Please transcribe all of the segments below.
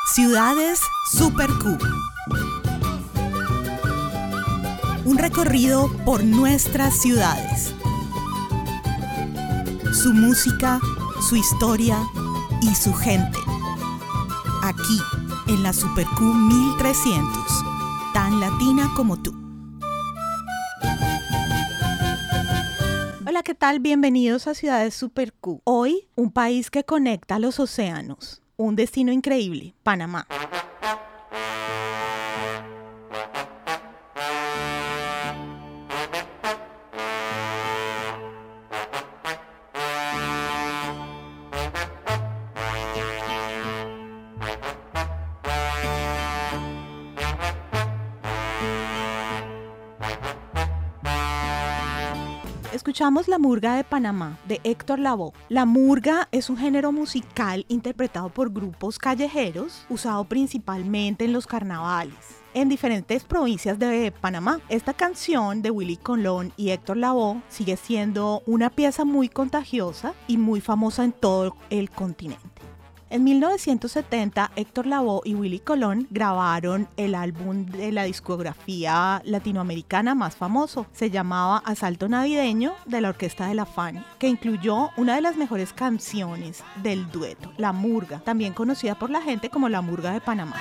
Ciudades Super Q. Un recorrido por nuestras ciudades. Su música, su historia y su gente. Aquí, en la Super Q 1300, tan latina como tú. Hola, ¿qué tal? Bienvenidos a Ciudades Super Q. Hoy, un país que conecta los océanos. Un destino increíble, Panamá. Escuchamos La Murga de Panamá, de Héctor Lavoe. La murga es un género musical interpretado por grupos callejeros, usado principalmente en los carnavales en diferentes provincias de Panamá. Esta canción de Willy Colón y Héctor Lavoe sigue siendo una pieza muy contagiosa y muy famosa en todo el continente. En 1970, Héctor Lavoe y Willy Colón grabaron el álbum de la discografía latinoamericana más famoso. Se llamaba Asalto Navideño, de la Orquesta de la Fania, que incluyó una de las mejores canciones del dueto, La Murga, también conocida por la gente como La Murga de Panamá.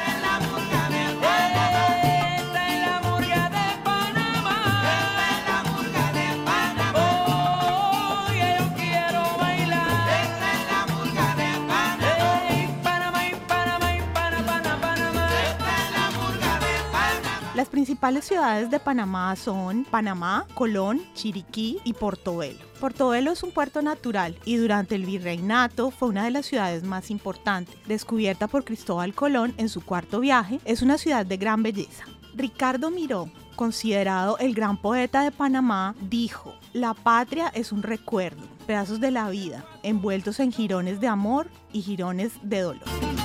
Las principales ciudades de Panamá son Panamá, Colón, Chiriquí y Portobelo. Portobelo es un puerto natural y durante el virreinato fue una de las ciudades más importantes. Descubierta por Cristóbal Colón en su cuarto viaje, es una ciudad de gran belleza. Ricardo Miró, considerado el gran poeta de Panamá, dijo: "La patria es un recuerdo, pedazos de la vida, envueltos en jirones de amor y jirones de dolor".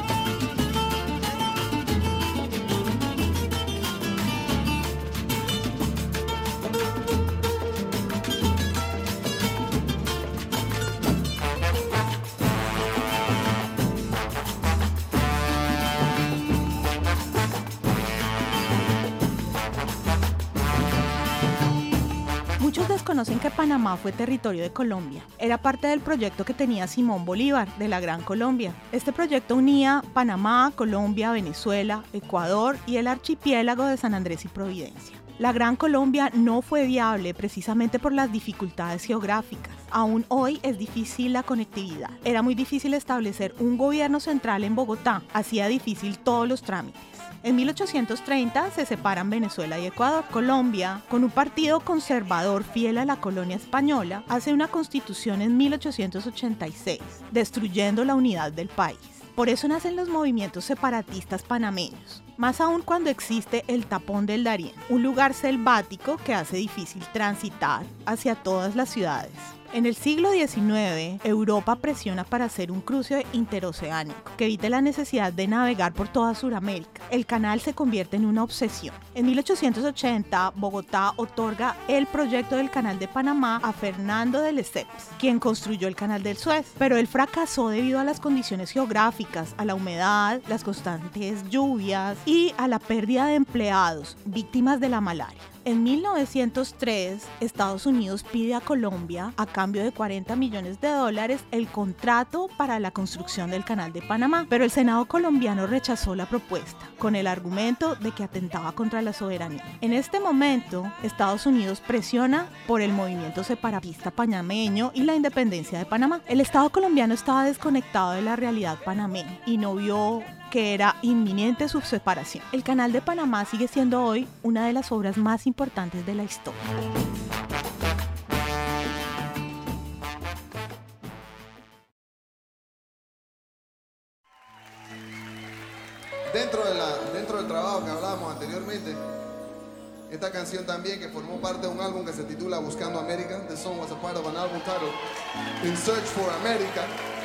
Muchos desconocen que Panamá fue territorio de Colombia. Era parte del proyecto que tenía Simón Bolívar, de la Gran Colombia. Este proyecto unía Panamá, Colombia, Venezuela, Ecuador y el archipiélago de San Andrés y Providencia. La Gran Colombia no fue viable precisamente por las dificultades geográficas. Aún hoy es difícil la conectividad. Era muy difícil establecer un gobierno central en Bogotá. Hacía difícil todos los trámites. En 1830 se separan Venezuela y Ecuador. Colombia, con un partido conservador fiel a la colonia española, hace una constitución en 1886, destruyendo la unidad del país. Por eso nacen los movimientos separatistas panameños, más aún cuando existe el tapón del Darién, un lugar selvático que hace difícil transitar hacia todas las ciudades. En el siglo XIX, Europa presiona para hacer un cruce interoceánico que evite la necesidad de navegar por toda Sudamérica. El canal se convierte en una obsesión. En 1880, Bogotá otorga el proyecto del Canal de Panamá a Fernando de Lesseps, quien construyó el Canal del Suez, pero él fracasó debido a las condiciones geográficas, a la humedad, las constantes lluvias y a la pérdida de empleados, víctimas de la malaria. En 1903, Estados Unidos pide a Colombia, a cambio de $40 millones, el contrato para la construcción del Canal de Panamá, pero el Senado colombiano rechazó la propuesta, con el argumento de que atentaba contra la soberanía. En este momento, Estados Unidos presiona por el movimiento separatista panameño y la independencia de Panamá. El Estado colombiano estaba desconectado de la realidad panameña y no vio que era inminente su separación. El Canal de Panamá sigue siendo hoy una de las obras más importantes de la historia. Dentro del trabajo que hablábamos anteriormente, esta canción también, que formó parte de un álbum que se titula Buscando América. The song was a part of an album titled In Search for America.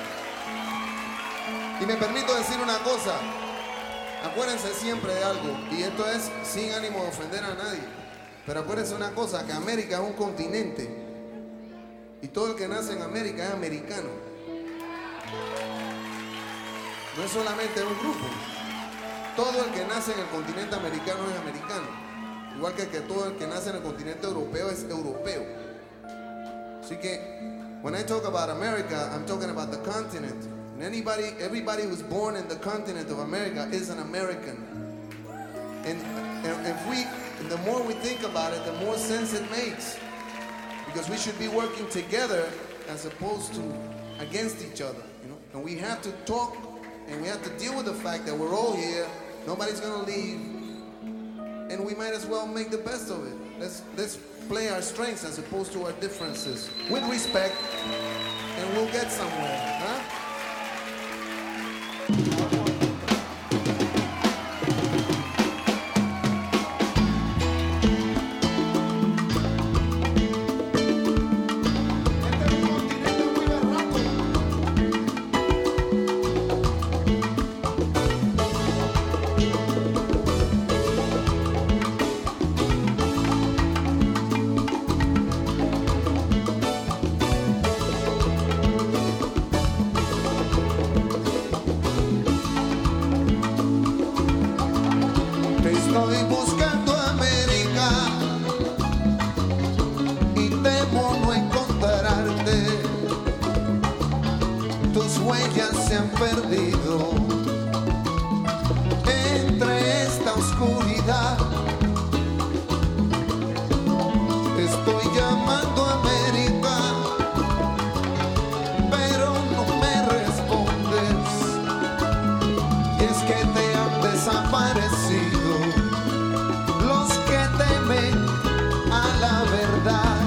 Y me permito decir una cosa, acuérdense siempre de algo, y esto es sin ánimo de ofender a nadie, pero acuérdense una cosa, que América es un continente, y todo el que nace en América es americano. No es solamente un grupo. todo el que nace en el continente americano es americano. Igual que todo el que nace en el continente europeo es europeo. Así que, when I talk about America, I'm talking about the continent. And everybody who's born in the continent of America is an American. And the more we think about it, the more sense it makes. Because we should be working together as opposed to against each other, you know? And we have to talk and we have to deal with the fact that we're all here, nobody's gonna leave, and we might as well make the best of it. Let's play our strengths as opposed to our differences with respect, and we'll get somewhere, huh? Estoy buscando América y temo no encontrarte. Tus huellas se han perdido entre esta oscuridad. Te estoy llamando América, pero no me respondes. Y es que te han desaparecido los que temen a la verdad.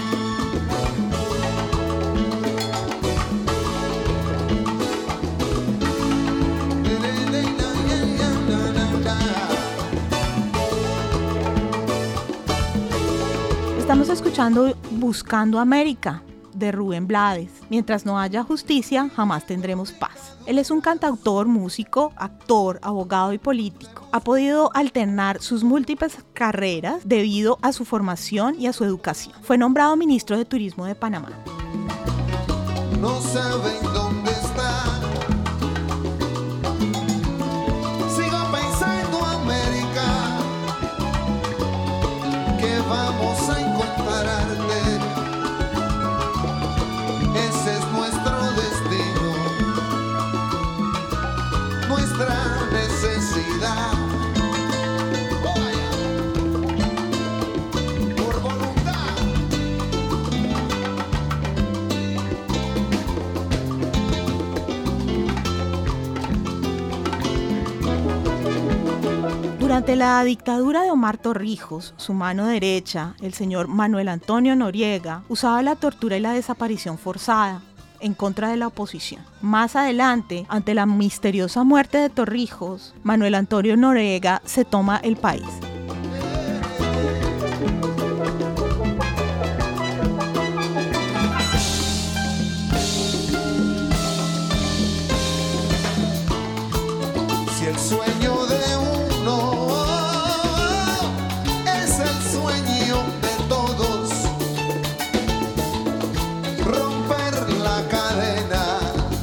Estamos escuchando Buscando América, de Rubén Blades. Mientras no haya justicia, jamás tendremos paz. Él es un cantautor, músico, actor, abogado y político. Ha podido alternar sus múltiples carreras debido a su formación y a su educación. Fue nombrado ministro de Turismo de Panamá. No saben dónde está. Sigo pensando América, que vamos a encontrarte. Ese es nuestro destino, nuestra necesidad. Por voluntad. Durante la dictadura de Omar Torrijos, su mano derecha, el señor Manuel Antonio Noriega, usaba la tortura y la desaparición forzada en contra de la oposición. Más adelante, ante la misteriosa muerte de Torrijos, Manuel Antonio Noriega se toma el país. Si el sueño de uno es el sueño de todos, romper la cadena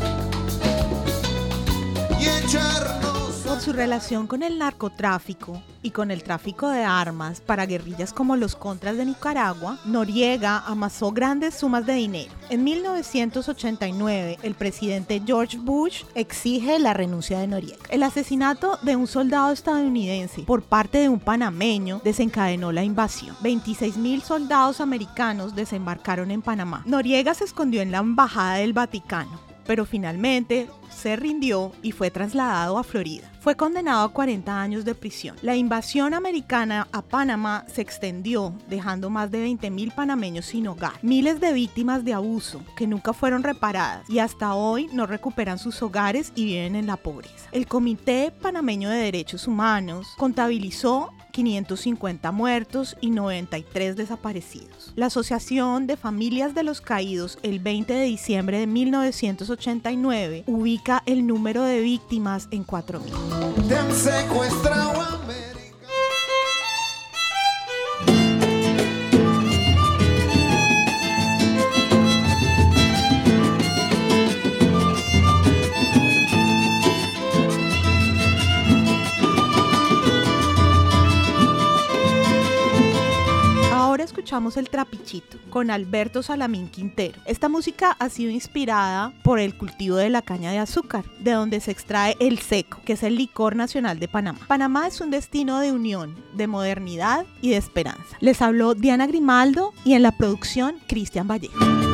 y echarnos. Por su relación con el narcotráfico y con el tráfico de armas para guerrillas como los Contras de Nicaragua, Noriega amasó grandes sumas de dinero. En 1989, el presidente George Bush exige la renuncia de Noriega. El asesinato de un soldado estadounidense por parte de un panameño desencadenó la invasión. 26,000 soldados americanos desembarcaron en Panamá. Noriega se escondió en la embajada del Vaticano, pero finalmente se rindió y fue trasladado a Florida. Fue condenado a 40 años de prisión. La invasión americana a Panamá se extendió, dejando más de 20,000 panameños sin hogar, miles de víctimas de abuso que nunca fueron reparadas y hasta hoy no recuperan sus hogares y viven en la pobreza. El Comité Panameño de Derechos Humanos contabilizó 550 muertos y 93 desaparecidos. La Asociación de Familias de los Caídos, el 20 de diciembre de 1989, ubica el número de víctimas en 4,000. Te han secuestrado América. escuchamos El Trapichito con Alberto Salamín Quintero. Esta música ha sido inspirada por el cultivo de la caña de azúcar, de donde se extrae el seco, que es el licor nacional de Panamá. Panamá es un destino de unión, de modernidad y de esperanza. Les habló Diana Grimaldo y en la producción Cristian Vallejo.